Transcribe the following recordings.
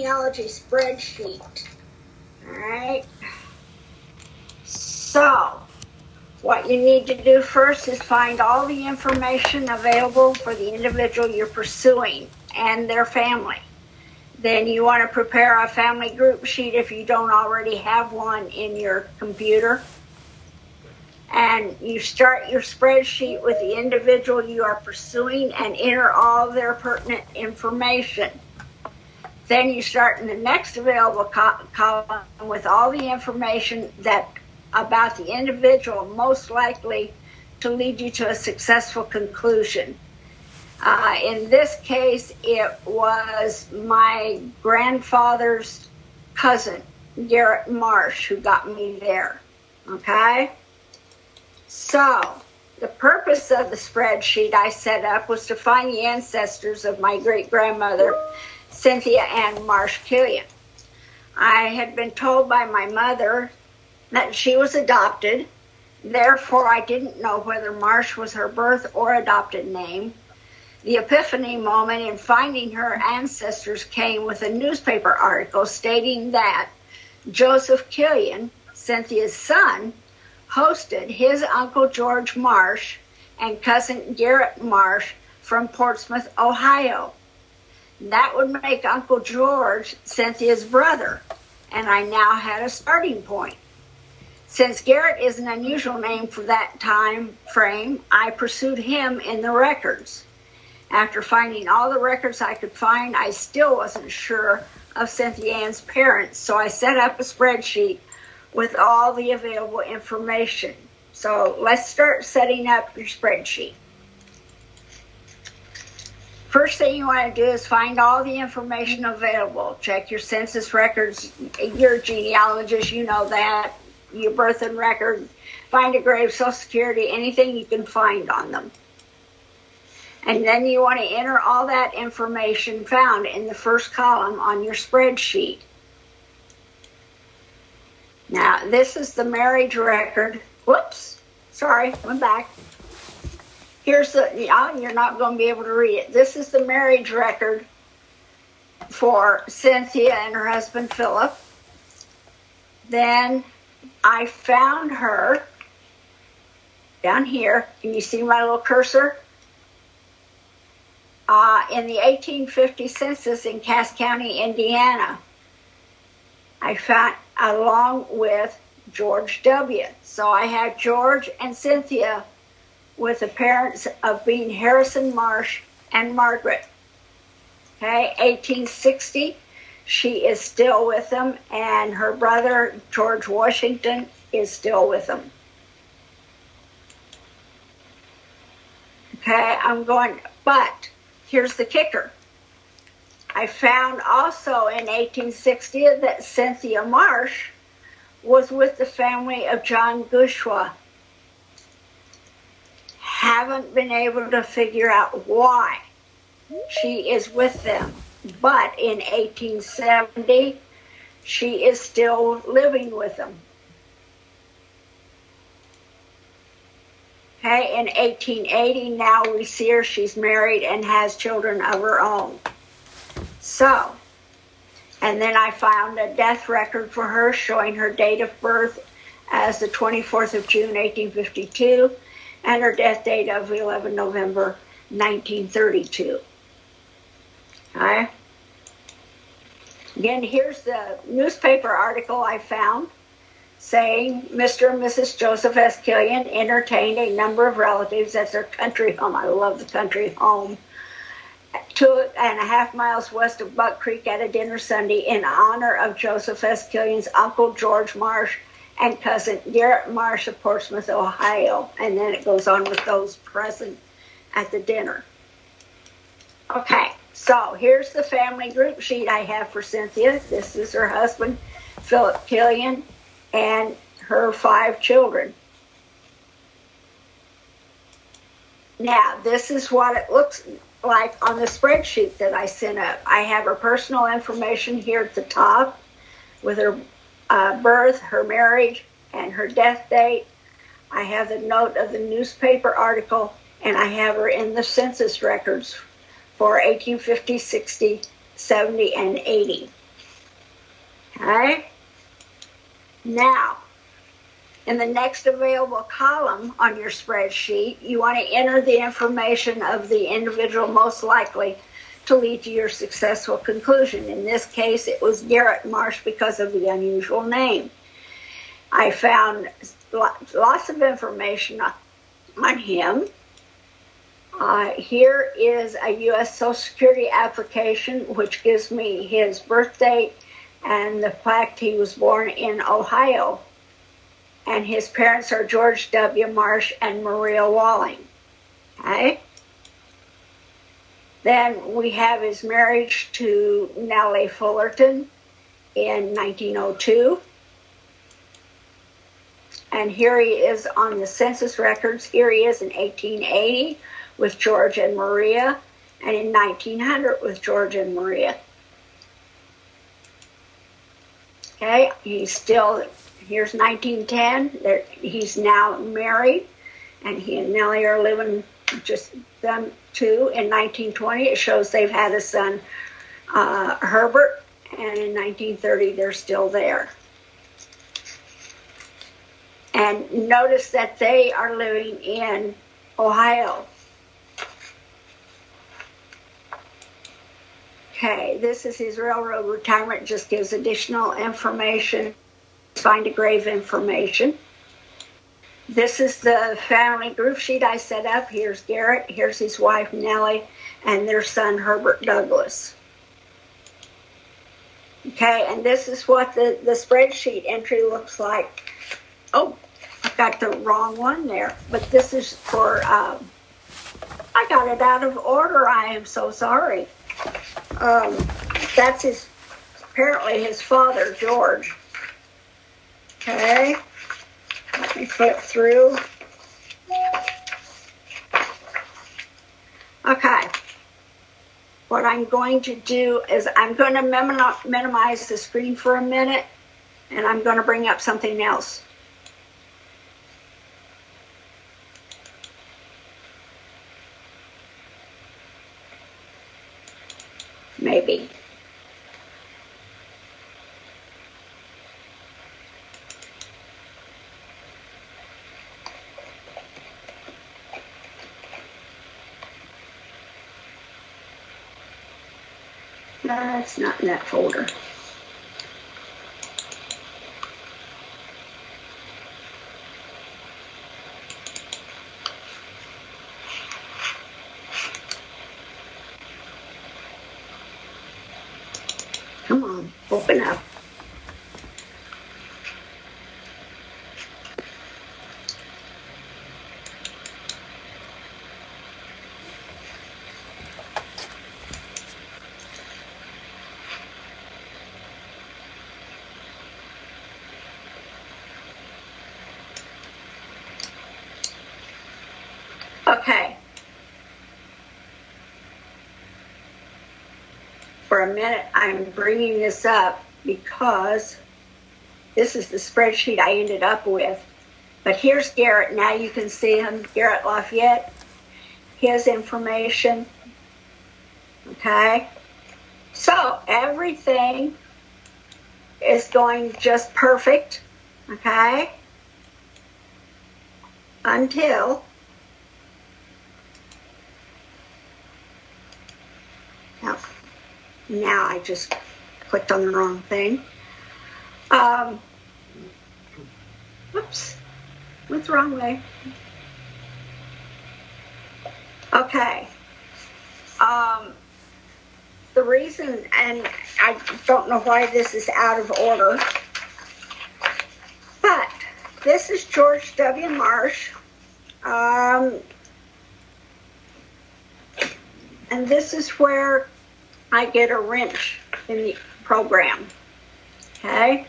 genealogy spreadsheet. All right. So, what you need to do first is find all the information available for the individual you're pursuing and their family. Then you want to prepare a family group sheet if you don't already have one in your computer. And you start your spreadsheet with the individual you are pursuing and enter all their pertinent information. Then you start in the next available column with all the information about the individual most likely to lead you to a successful conclusion. In this case, it was my grandfather's cousin, Garrett Marsh, who got me there. Okay? So, the purpose of the spreadsheet I set up was to find the ancestors of my great-grandmother, Cynthia Ann Marsh Killian. I had been told by my mother that she was adopted, therefore I didn't know whether Marsh was her birth or adopted name. The epiphany moment in finding her ancestors came with a newspaper article stating that Joseph Killian, Cynthia's son, hosted his Uncle George Marsh and cousin Garrett Marsh from Portsmouth, Ohio. That would make Uncle George Cynthia's brother, and I now had a starting point. Since Garrett is an unusual name for that time frame, I pursued him in the records. After finding all the records I could find, I still wasn't sure of Cynthia Ann's parents, so I set up a spreadsheet with all the available information. So let's start setting up your spreadsheet. First thing you want to do is find all the information available. Check your census records. You're a genealogist, you know that. Your birth and record. Find a grave, Social Security, anything you can find on them. And then you want to enter all that information found in the first column on your spreadsheet. Now, this is the marriage record. Whoops, sorry, went back. Here's you're not going to be able to read it. This is the marriage record for Cynthia and her husband, Philip. Then I found her down here. Can you see my little cursor? In the 1850 census in Cass County, Indiana. I found along with George W. So I had George and Cynthia with the parents of being Harrison Marsh and Margaret. Okay, 1860, she is still with them, and her brother, George Washington, is still with them. Okay, but here's the kicker. I found also in 1860 that Cynthia Marsh was with the family of John Gushua. Haven't been able to figure out why she is with them. But in 1870, she is still living with them. Okay, in 1880, now we see her, she's married and has children of her own. So, and then I found a death record for her showing her date of birth as the 24th of June, 1852, and her death date of 11 November, 1932. Okay. Again, here's the newspaper article I found saying Mr. and Mrs. Joseph S. Killian entertained a number of relatives at their country home. I love the country home. 2.5 miles west of Buck Creek at a dinner Sunday in honor of Joseph S. Killian's Uncle George Marsh and cousin Garrett Marsh of Portsmouth, Ohio. And then it goes on with those present at the dinner. Okay, so here's the family group sheet I have for Cynthia. This is her husband, Philip Killian, and her 5 children. Now, this is what it looks like on the spreadsheet that I sent up. I have her personal information here at the top with her birth, her marriage, and her death date. I have the note of the newspaper article, and I have her in the census records for 1850, 60, 70, and 80. Okay? Now, in the next available column on your spreadsheet, you want to enter the information of the individual most likely to lead to your successful conclusion. In this case, it was Garrett Marsh because of the unusual name. I found lots of information on him. Here is a U.S. Social Security application, which gives me his birth date and the fact he was born in Ohio. And his parents are George W. Marsh and Maria Walling. Okay? Then we have his marriage to Nellie Fullerton in 1902. And here he is on the census records. Here he is in 1880 with George and Maria, and in 1900 with George and Maria. Okay, he's still, here's 1910. He's now married, and he and Nellie are living just them two. In 1920, it shows they've had a son, Herbert, and in 1930, they're still there. And notice that they are living in Ohio. Okay, this is his railroad retirement, just gives additional information, find a grave information. This is the family group sheet I set up. Here's Garrett, here's his wife Nellie, and their son Herbert Douglas. Okay, and this is what the spreadsheet entry looks like. Oh, I got the wrong one there, but this is for, I got it out of order. I am so sorry. That's apparently his father, George. Okay, let me flip through. Okay, what I'm going to do is I'm going to minimize the screen for a minute, and I'm going to bring up something else. Maybe. No, it's not in that folder. Come on, open up. Okay. For a minute, I'm bringing this up because this is the spreadsheet I ended up with. But here's Garrett. Now you can see him, Garrett Lafayette, his information. Okay? So everything is going just perfect. Okay? Until now I just clicked on the wrong thing. Whoops, went the wrong way. Okay. The reason, and I don't know why this is out of order, but this is George W. Marsh. And this is where I get a wrench in the program. Okay?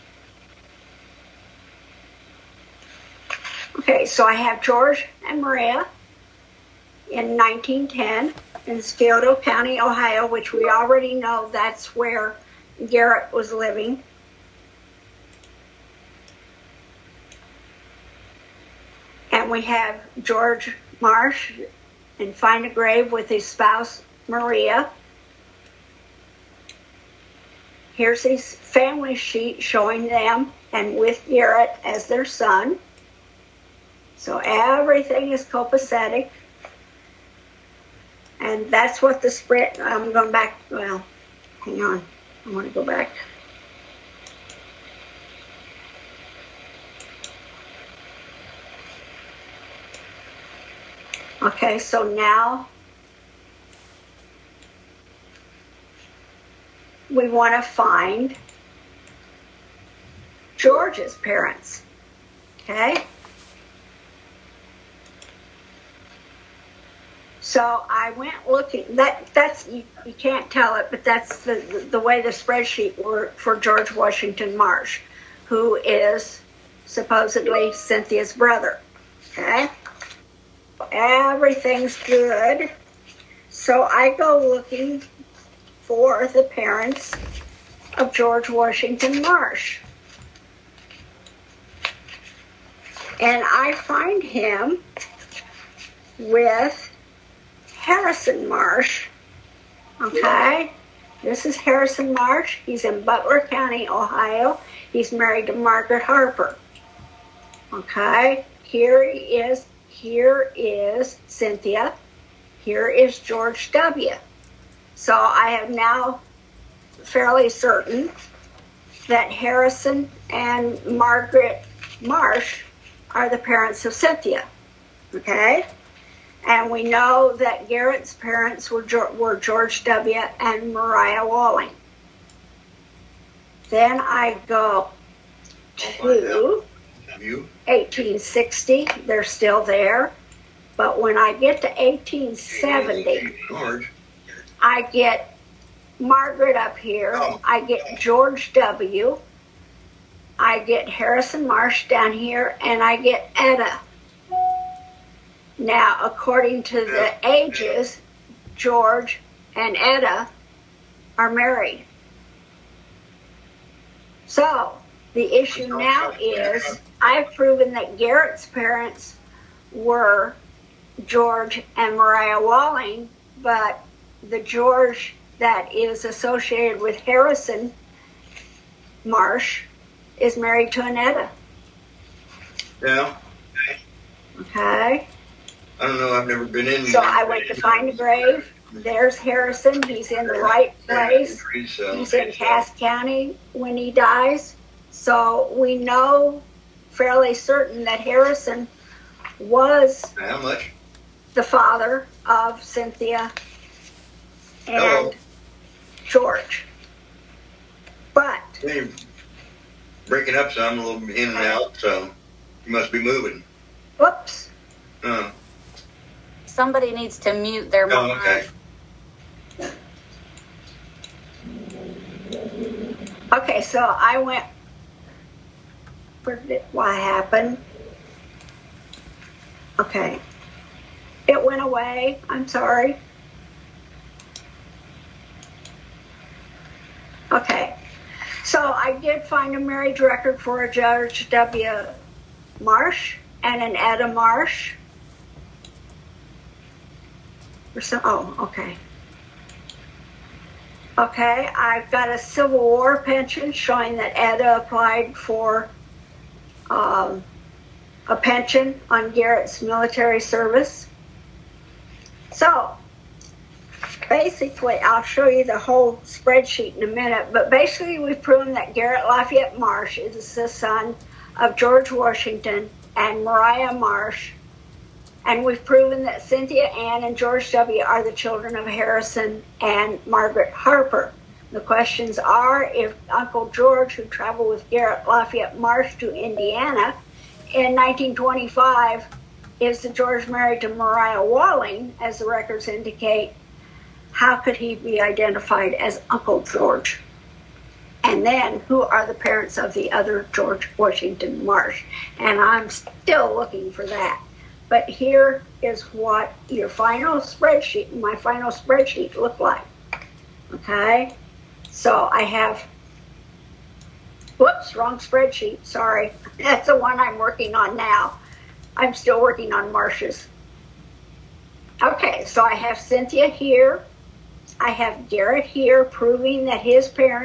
Okay, so I have George and Maria in 1910 in Scioto County, Ohio, which we already know that's where Garrett was living. And we have George Marsh and find a grave with his spouse, Maria. Here's his family sheet showing them and with Garrett as their son. So everything is copacetic. And that's what the spread, I'm going back, well, hang on, I want to go back. Okay, so now we want to find George's parents, okay? So I went looking, that's you can't tell it, but that's the way the spreadsheet worked for George Washington Marsh, who is supposedly Cynthia's brother, okay? Everything's good. So I go looking for the parents of George Washington Marsh. And I find him with Harrison Marsh. Okay? This is Harrison Marsh. He's in Butler County, Ohio. He's married to Margaret Harper. Okay? Here is Cynthia. Here is George W. So I am now fairly certain that Harrison and Margaret Marsh are the parents of Cynthia. Okay? And we know that Garrett's parents were George W. and Mariah Walling. Then I go to 1860. They're still there. But when I get to 1870, I get Margaret up here. I get George W. I get Harrison Marsh down here, and I get Etta. Now, according to the ages, George and Etta are married. So, the issue now is I've proven that Garrett's parents were George and Mariah Walling, but the George that is associated with Harrison Marsh is married to an Etta. Yeah. Okay. I don't know, I've never been in. So I went to find the grave. There's Harrison. He's in the right place. He's in Cass County when he dies. So we know fairly certain that Harrison was the father of Cynthia and George. But you're breaking up some, a little in and out, so you must be moving. Whoops. Somebody needs to mute their mic. Okay. Okay, so I went. Where did what happened? Okay. It went away. I'm sorry. Okay. So I did find a marriage record for a George W. Marsh and an Etta Marsh. Okay. Okay, I've got a Civil War pension showing that Etta applied for a pension on Garrett's military service. So, basically, I'll show you the whole spreadsheet in a minute, but basically we've proven that Garrett Lafayette Marsh is the son of George Washington and Mariah Marsh, and we've proven that Cynthia Ann and George W. are the children of Harrison and Margaret Harper. The questions are, if Uncle George, who traveled with Garrett Lafayette Marsh to Indiana in 1925, is the George married to Mariah Walling, as the records indicate, how could he be identified as Uncle George? And then, who are the parents of the other George Washington Marsh? And I'm still looking for that. But here is what your final spreadsheet, my final spreadsheet looked like. Okay? So I have, whoops, wrong spreadsheet, sorry. That's the one I'm working on now. I'm still working on Marsh's. Okay, so I have Cynthia here. I have Garrett here proving that his parents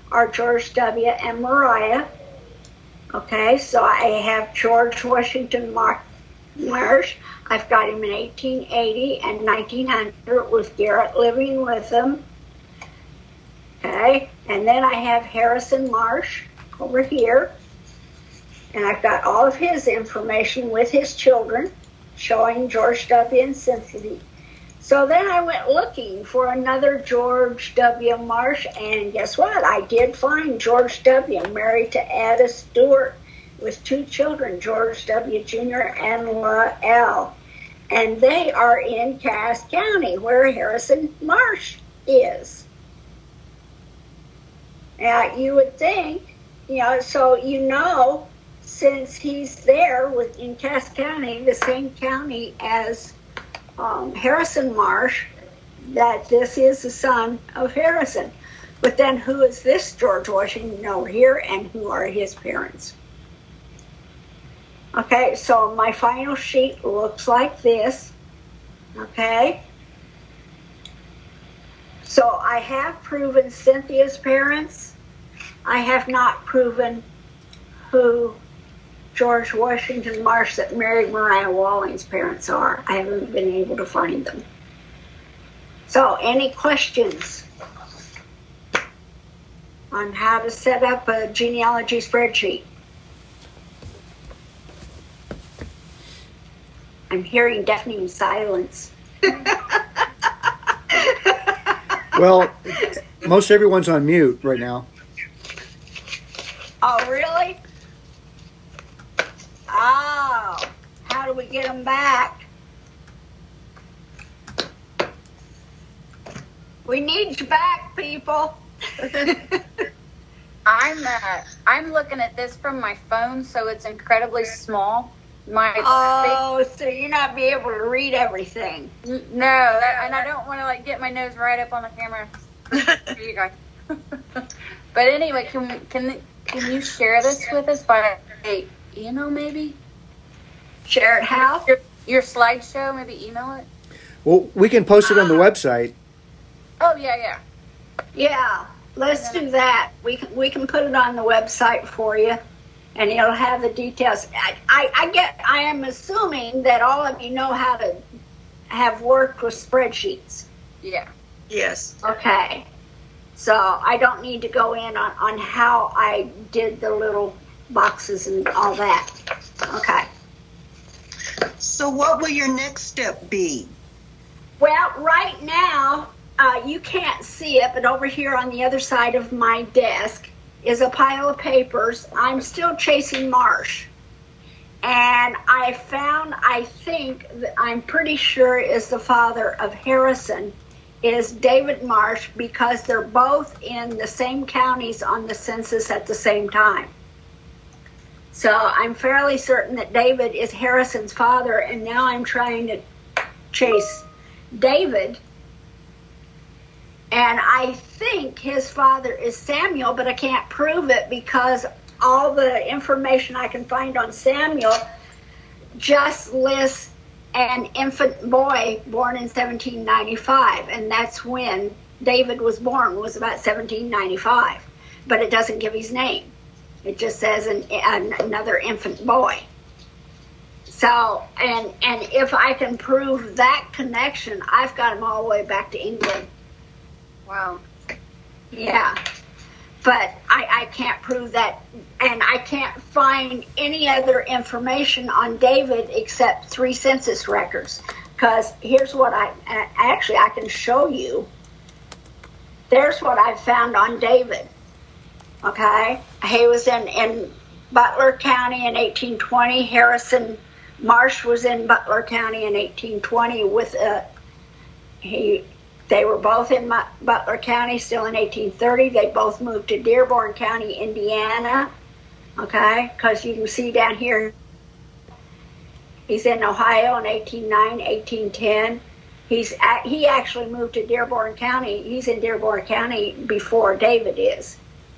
are George W. and Mariah. Okay, so I have George Washington Marsh. I've got him in 1880 and 1900 with Garrett living with them. Okay, and then I have Harrison Marsh over here. And I've got all of his information with his children, showing George W. and Cynthia. So then I went looking for another George W. Marsh, and guess what? I did find George W., married to Ada Stewart, with 2 children, George W. Jr. and Laura L. And they are in Cass County, where Harrison Marsh is. Now, you would think, so since he's there in Cass County, the same county as Harrison Marsh, that this is the son of Harrison. But then who is this George Washington over here, and who are his parents? Okay, so my final sheet looks like this. Okay. So I have proven Cynthia's parents. I have not proven who George Washington Marsh that married Mariah Walling's parents are. I haven't been able to find them. So any questions on how to set up a genealogy spreadsheet? I'm hearing deafening silence. Well, most everyone's on mute right now. Oh, really? Oh, how do we get them back? We need you back, people. I'm looking at this from my phone, so it's incredibly small. So you're not be able to read everything. No, and I don't want to get my nose right up on the camera. Here you go. But anyway, can you share this with us by email, maybe? Share it how? Your slideshow, maybe email it. Well, we can post it on the website. Oh yeah. Yeah, let's do that. We can put it on the website for you. And it'll have the details. I am assuming that all of you know how to have worked with spreadsheets. Yeah. Yes. Okay. So I don't need to go in on how I did the little boxes and all that. Okay. So what will your next step be? Well, right now, you can't see it, but over here on the other side of my desk is a pile of papers. I'm still chasing Marsh. And I think, I'm pretty sure is the father of Harrison, is David Marsh, because they're both in the same counties on the census at the same time. So I'm fairly certain that David is Harrison's father, and now I'm trying to chase David. And I think his father is Samuel, but I can't prove it because all the information I can find on Samuel just lists an infant boy born in 1795. And that's when David was born, was about 1795. But it doesn't give his name. It just says another infant boy. So, and if I can prove that connection, I've got him all the way back to England. Wow. Yeah. But I can't prove that, and I can't find any other information on David except 3 census records. Because here's what I can show you. There's what I found on David. Okay? He was in Butler County in 1820. Harrison Marsh was in Butler County in 1820 with they were both in Butler County still in 1830. They both moved to Dearborn County, Indiana. Okay? Because you can see down here, he's in Ohio in 1809, 1810. He actually moved to Dearborn County. He's in Dearborn County before David is.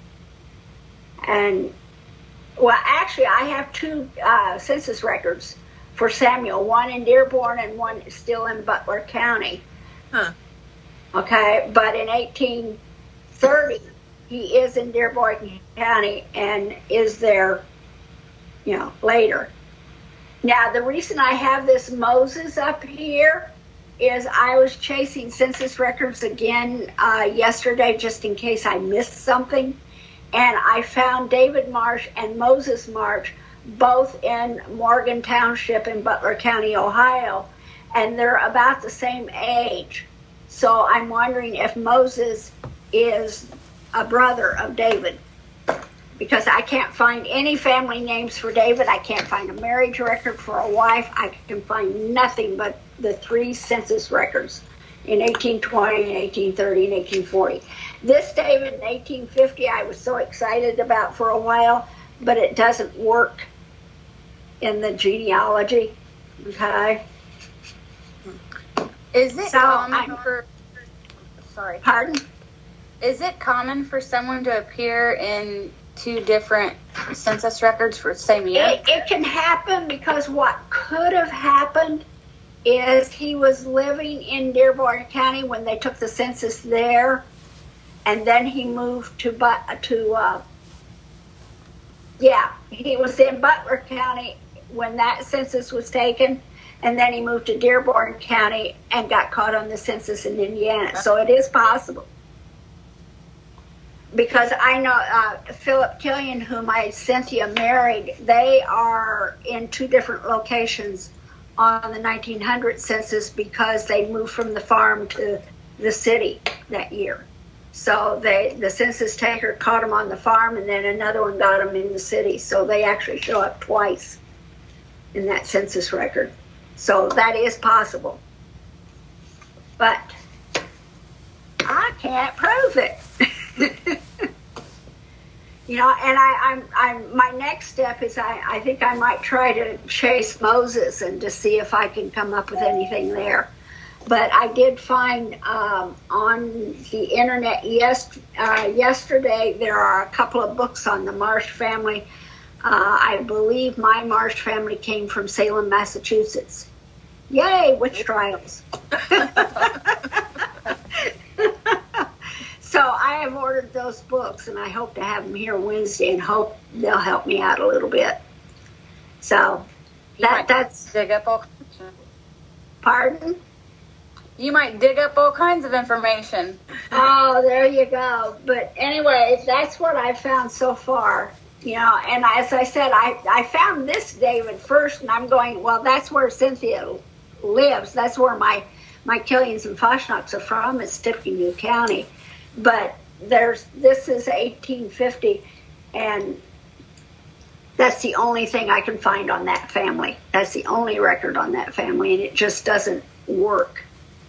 And, well, actually, I have 2 census records for Samuel, one in Dearborn and one still in Butler County. Huh. Okay, but in 1830, he is in Dearborn County and is there, later. Now, the reason I have this Moses up here is I was chasing census records again yesterday just in case I missed something. And I found David Marsh and Moses Marsh both in Morgan Township in Butler County, Ohio. And they're about the same age. So I'm wondering if Moses is a brother of David. Because I can't find any family names for David. I can't find a marriage record for a wife. I can find nothing but the 3 census records in 1820 and 1830 and 1840. This David in 1850 I was so excited about for a while, but it doesn't work in the genealogy. Okay? Is it common Sorry. Pardon? Is it common for someone to appear in 2 different census records for the same year? It can happen because what could have happened is he was living in Dearborn County when they took the census there, and then he moved he was in Butler County when that census was taken, and then he moved to Dearborn County and got caught on the census in Indiana. So it is possible. Because I know Philip Killian, whom Cynthia married, they are in 2 different locations on the 1900 census because they moved from the farm to the city that year. So the census taker caught them on the farm, and then another one got them in the city. So they actually show up twice in that census record. So that is possible. But I can't prove it. And my next step is I think I might try to chase Moses and to see if I can come up with anything there. But I did find on the internet yesterday there are a couple of books on the Marsh family. I believe my Marsh family came from Salem, Massachusetts. Yay, witch trials. So I have ordered those books, and I hope to have them here Wednesday, and hope they'll help me out a little bit. So that's dig up all. Pardon? You might dig up all kinds of information. Oh, there you go. But anyway, that's what I've found so far. And as I said, I found this David first, and I'm going, well, that's where Cynthia lives. That's where my Killians and Foshnocks are from. It's Tippecanoe County. But this is 1850, and that's the only thing I can find on that family. That's the only record on that family, and it just doesn't work.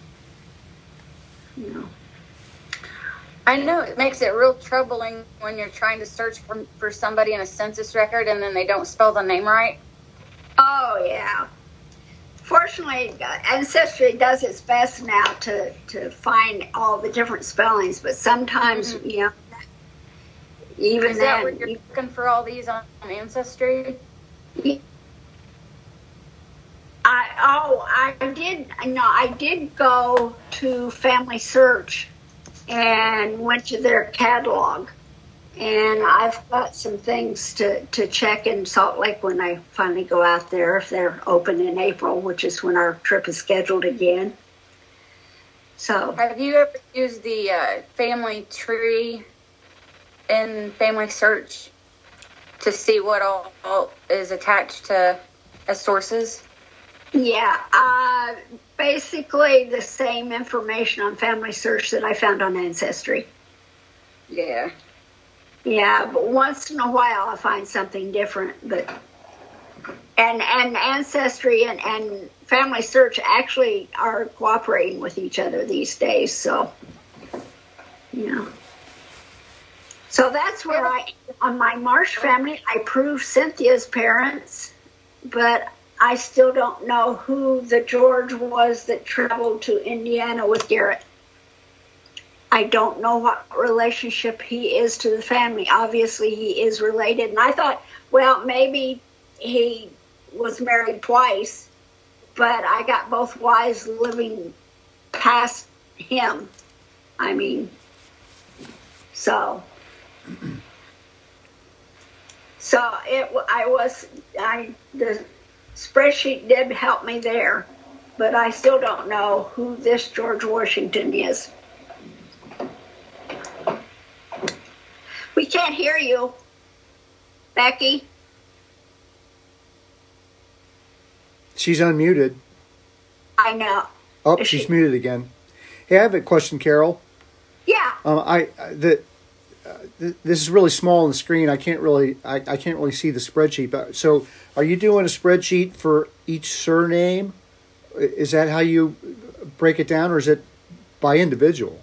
I know it makes it real troubling when you're trying to search for somebody in a census record and then they don't spell the name right. Oh, yeah. Fortunately, Ancestry does its best now to find all the different spellings, but sometimes, even is that where you're looking for all these on Ancestry? I did go to Family Search and went to their catalog. And I've got some things to check in Salt Lake when I finally go out there, if they're open in April, which is when our trip is scheduled again. So, have you ever used the family tree in Family Search to see what all is attached to as sources? Yeah, basically the same information on Family Search that I found on Ancestry. Yeah. Yeah, but once in a while I find something different. But and Ancestry and Family Search actually are cooperating with each other these days. So, So that's where on my Marsh family, I proved Cynthia's parents, but I still don't know who the George was that traveled to Indiana with Garrett. I don't know what relationship he is to the family. Obviously, he is related. And I thought, well, maybe he was married twice, but I got both wives living past him. So So the spreadsheet did help me there, but I still don't know who this George Washington is. We can't hear you, Becky. She's unmuted. I know. Oh, she's muted again. Hey, I have a question, Carol. Yeah. This is really small on the screen. I can't really see the spreadsheet. But so, are you doing a spreadsheet for each surname? Is that how you break it down, or is it by individual?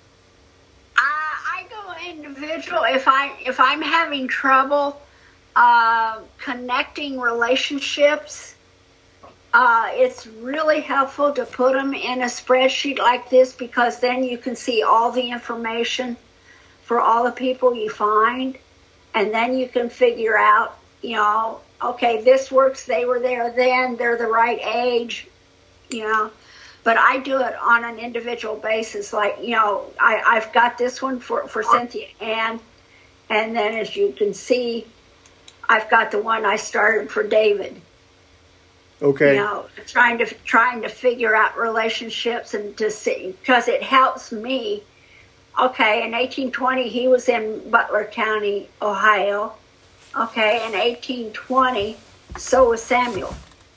I go individual if I'm having trouble connecting relationships. It's really helpful to put them in a spreadsheet like this, because then you can see all the information for all the people you find, and then you can figure out, okay, this works, they were there then, they're the right age, but I do it on an individual basis. Like, I've got this one for Cynthia Ann, and then as you can see, I've got the one I started for David. Okay. Trying to figure out relationships and to see, because it helps me. Okay, in 1820 he was in Butler County, Ohio. Okay, in 1820 so was Samuel.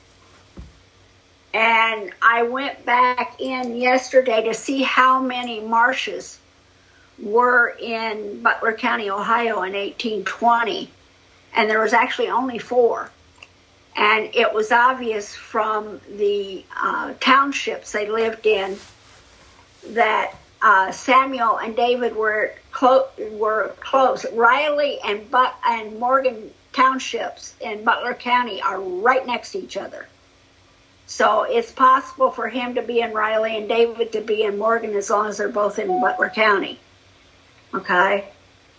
And I went back in yesterday to see how many marshes were in Butler County, Ohio in 1820, and there was actually only 4. And it was obvious from the townships they lived in that Samuel and David were close. Riley and Morgan townships in Butler County are right next to each other. So it's possible for him to be in Riley and David to be in Morgan, as long as they're both in Butler County. Okay.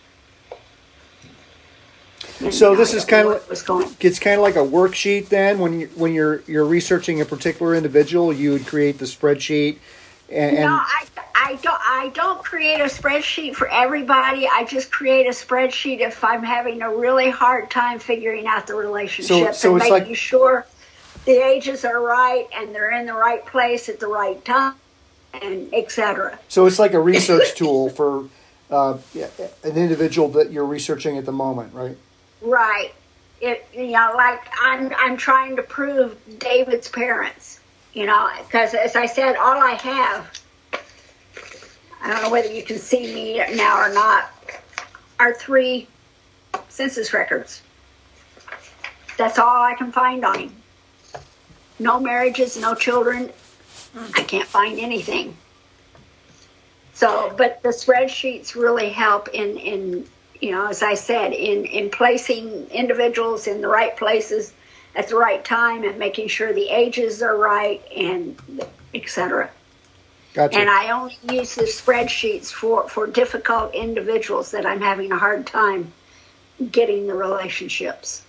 So this is kind of it's kind of like a worksheet. Then, when you're researching a particular individual, you would create the spreadsheet. No, I don't create a spreadsheet for everybody. I just create a spreadsheet if I'm having a really hard time figuring out the relationship, so and it's making sure the ages are right and they're in the right place at the right time, and etc. So it's like a research tool for an individual that you're researching at the moment, right? Right. Like I'm trying to prove David's parents, because as I said, all I have, I don't know whether you can see me now or not, are 3 census records. That's all I can find on him. No marriages, no children. I can't find anything. So, but the spreadsheets really help in as I said, in placing individuals in the right places at the right time and making sure the ages are right and etc. Gotcha. And I only use the spreadsheets for difficult individuals that I'm having a hard time getting the relationships.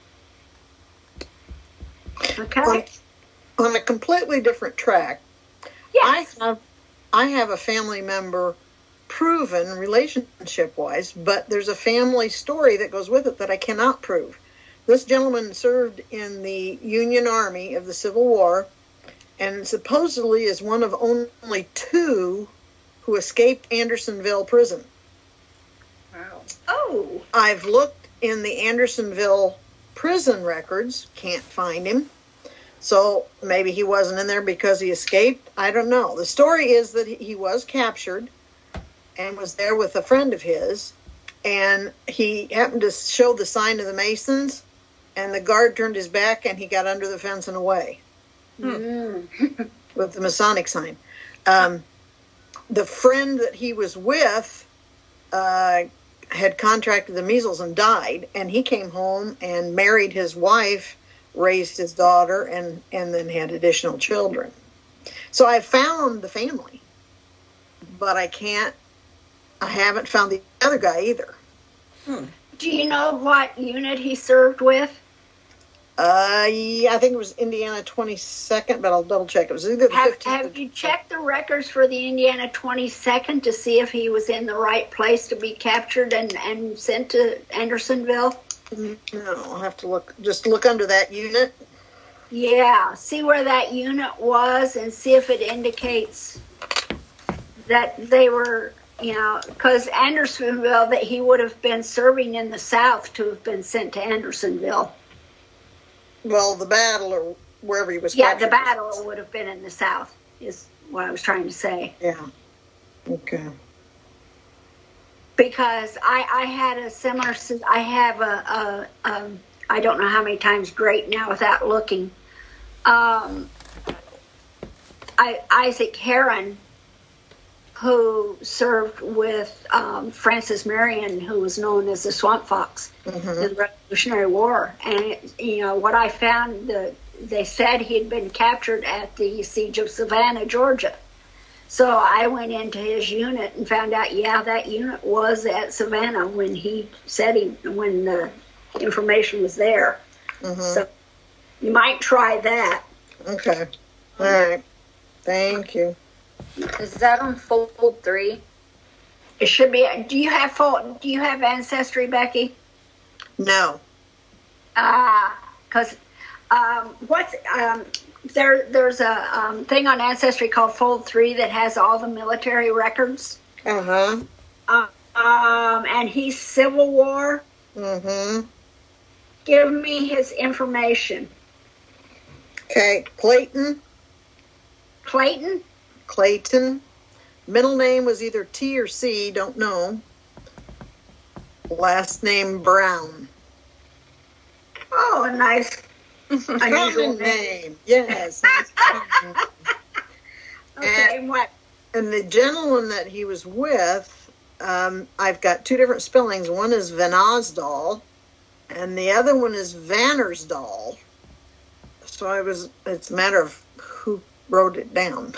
Okay. On a completely different track, yes. I have a family member proven relationship-wise, but there's a family story that goes with it that I cannot prove. This gentleman served in the Union Army of the Civil War and supposedly is one of only 2 who escaped Andersonville prison. Wow. Oh. I've looked in the Andersonville prison records, can't find him. So maybe he wasn't in there because he escaped. I don't know. The story is that he was captured and was there with a friend of his, and he happened to show the sign of the Masons, and the guard turned his back and he got under the fence and away with the Masonic sign. The friend that he was with had contracted the measles and died, and he came home and married his wife, raised his daughter, and then had additional children. So I found the family, but I haven't found the other guy either. Do you know what unit he served with? Yeah, I think it was Indiana 22nd, but I'll double check. It was either the 15th. Have you checked the records for the Indiana 22nd to see if he was in the right place to be captured and sent to Andersonville? No, I'll have to look. Just look under that unit. Yeah, see where that unit was and see if it indicates that they were, because Andersonville, that he would have been serving in the South to have been sent to Andersonville. Well, the battle or wherever he was captured. captured. The battle would have been in the South, is what I was trying to say. Yeah. Okay. Because I had a similar, I have I don't know how many times great now without looking. Isaac Heron, who served with Francis Marion, who was known as the Swamp Fox in the Revolutionary War. And, what I found, they said he had been captured at the Siege of Savannah, Georgia. So I went into his unit and found out, that unit was at Savannah when he said when the information was there. So you might try that. Okay. All right. Thank you. Is that on fold 3? It should be. Do you have Ancestry, Becky? No. Because there's a thing on Ancestry called Fold 3 that has all the military records. And he's Civil War. Give me his information. Okay, Clayton. Clayton. Middle name was either T or C, don't know. Last name Brown. Oh, a nice, unusual name. Yes. Okay, what? And the gentleman that he was with, I've got two different spellings. One is Van Osdal, and the other one is Vannersdal. So it's a matter of who wrote it down.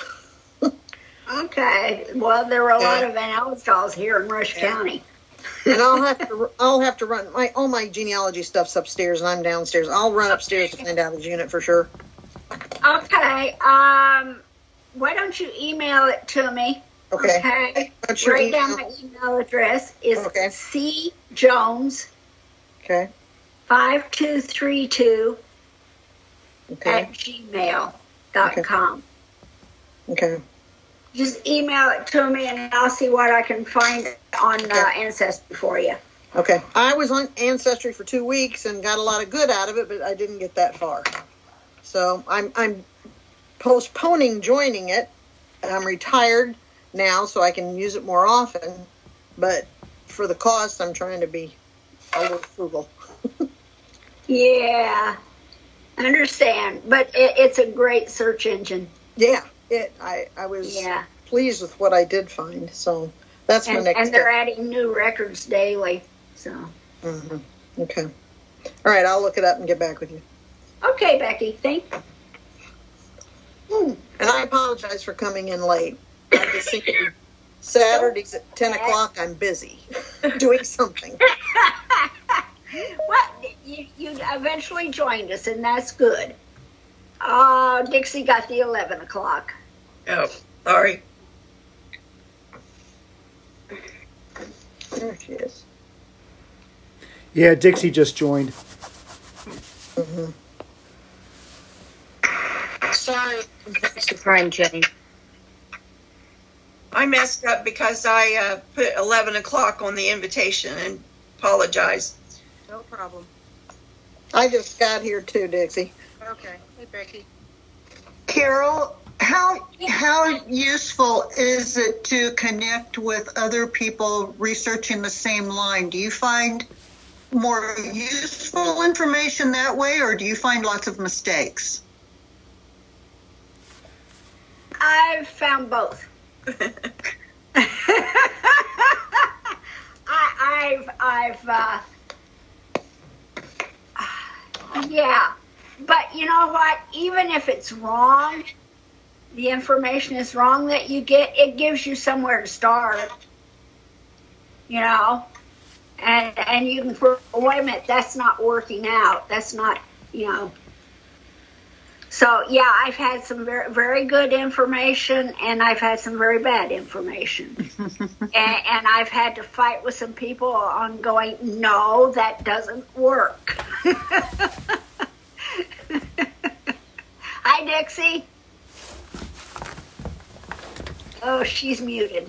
Okay. Well, there were a lot of Van Osdals here in Rush County. And I'll have to run all my genealogy stuff's upstairs and I'm downstairs. I'll run upstairs to find out his unit for sure. Okay. Why don't you email it to me? Okay. Write down my email address is cjones. Okay. 5232 at gmail.com. Okay. Just email it to me and I'll see what I can find on Ancestry for you. Okay. I was on Ancestry for 2 weeks and got a lot of good out of it, but I didn't get that far. So I'm postponing joining it. I'm retired now, so I can use it more often. But for the cost, I'm trying to be a little frugal. Yeah, understand. But it's a great search engine. Yeah. I was pleased with what I did find, so that's my next step. And they're adding new records daily, so. Okay. All right, I'll look it up and get back with you. Okay, Becky, thank you. And I apologize for coming in late. I just think Saturdays at 10 o'clock, I'm busy doing something. Well, you eventually joined us, and that's good. Dixie got the 11 o'clock. Oh, sorry. There she is. Yeah, Dixie just joined. Sorry. Extra time, Jenny. I messed up because I put 11 o'clock on the invitation and apologize. No problem. I just got here too, Dixie. Okay. Hey, Becky. Carol, how useful is it to connect with other people researching the same line? Do you find more useful information that way, or do you find lots of mistakes? I've found both. Yeah. But you know what? Even if it's wrong, the information is wrong that you get, it gives you somewhere to start. And you can, wait a minute, that's not working out. That's not you know. So, yeah, I've had some very, very good information, and I've had some very bad information. and I've had to fight with some people on going, no, that doesn't work. Hi, Dixie. Oh, she's muted.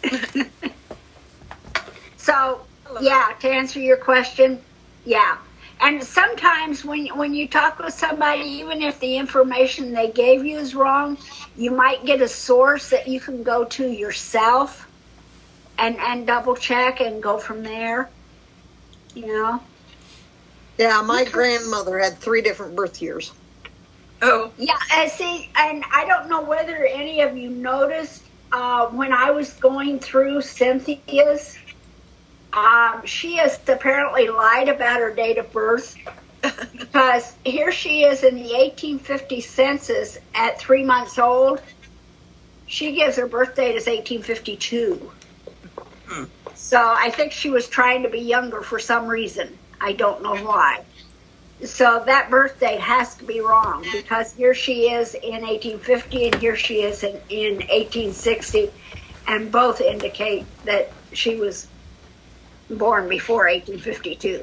So, yeah, to answer your question, yeah. And sometimes when you talk with somebody, even if the information they gave you is wrong, you might get a source that you can go to yourself and double check and go from there, you know? Yeah, my grandmother had 3 different birth years. Oh. Yeah, see, and I don't know whether any of you noticed when I was going through Cynthia's, she has apparently lied about her date of birth because here she is in the 1850 census at 3 months old. She gives her birth date as 1852. So I think she was trying to be younger for some reason. I don't know why. So that birth date has to be wrong because here she is in 1850 and here she is in 1860, and both indicate that she was born before 1852.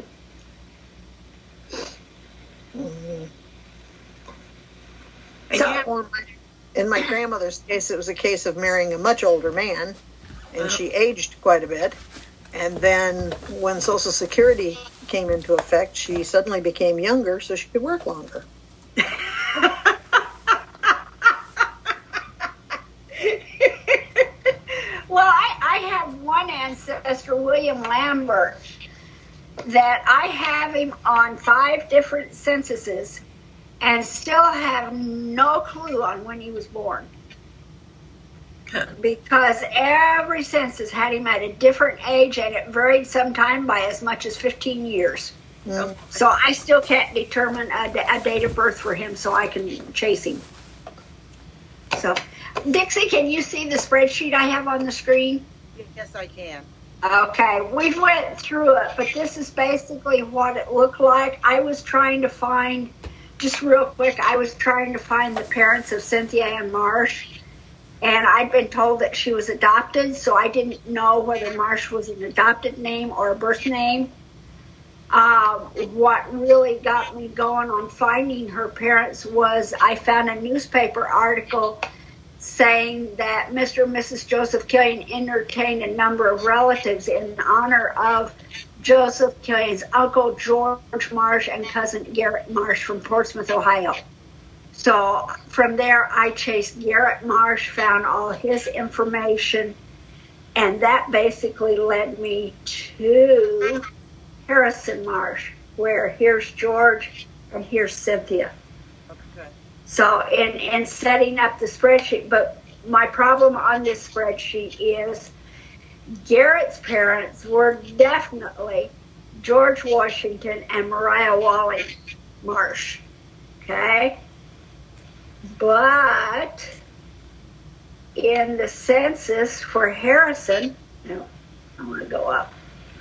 So, in my grandmother's case, it was a case of marrying a much older man, and she aged quite a bit. And then when Social Security came into effect, she suddenly became younger so she could work longer. Well, I have one ancestor, William Lambert, that I have him on 5 different censuses and still have no clue on when he was born. Because every census had him at a different age, and it varied sometime by as much as 15 years. So I still can't determine a date of birth for him so I can chase him. So, Dixie, can you see the spreadsheet I have on the screen? Yes, I can. Okay, we've went through it, but this is basically what it looked like. I was trying to find, just real quick, I was trying to find the parents of Cynthia Ann Marsh. And I'd been told that she was adopted, so I didn't know whether Marsh was an adopted name or a birth name. What really got me going on finding her parents was I found a newspaper article saying that Mr. and Mrs. Joseph Killian entertained a number of relatives in honor of Joseph Killian's uncle George Marsh and cousin Garrett Marsh from Portsmouth, Ohio. So from there, I chased Garrett Marsh, found all his information, and that basically led me to Harrison Marsh, where here's George and here's Cynthia. Okay. So in setting up the spreadsheet, but my problem on this spreadsheet is Garrett's parents were definitely George Washington and Maria Walling Marsh, okay? But in the census for Harrison, no, I want to go up.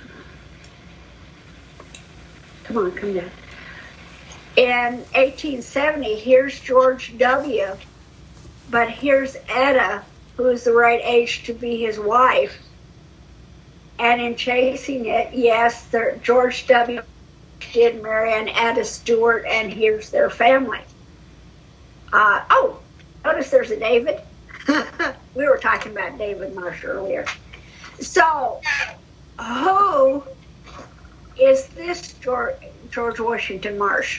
Come on, come down. In 1870, here's George W., but here's Etta, who is the right age to be his wife. And in chasing it, yes, George W. did marry an Etta Stewart, and here's their family. Notice there's a David. We were talking about David Marsh earlier. So, who is this George Washington Marsh?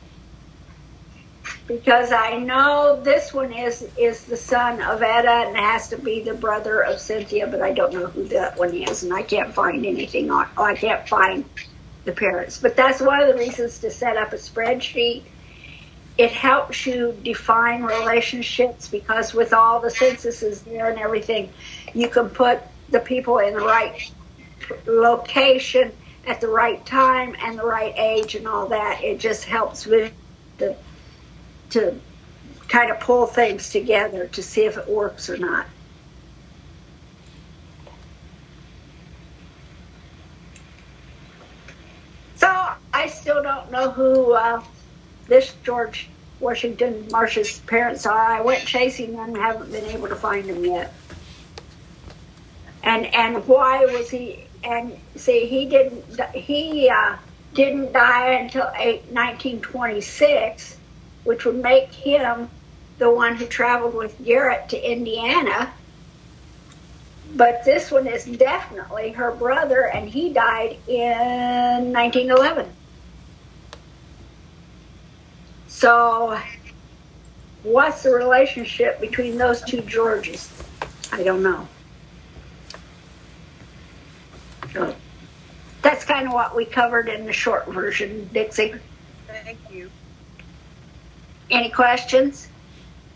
Because I know this one is the son of Etta and has to be the brother of Cynthia, but I don't know who that one is, and I can't find anything on. I can't find the parents. But that's one of the reasons to set up a spreadsheet. It helps you define relationships because with all the censuses there and everything, you can put the people in the right location at the right time and the right age and all that. It just helps with to kind of pull things together to see if it works or not. So I still don't know who this George Washington Marsh's parents. So I went chasing them, haven't been able to find him yet. And why was he? And see, he didn't die until 1926, which would make him the one who traveled with Garrett to Indiana. But this one is definitely her brother, and he died in 1911. So what's the relationship between those two Georges? I don't know. So that's kind of what we covered in the short version, Dixie. Thank you. Any questions?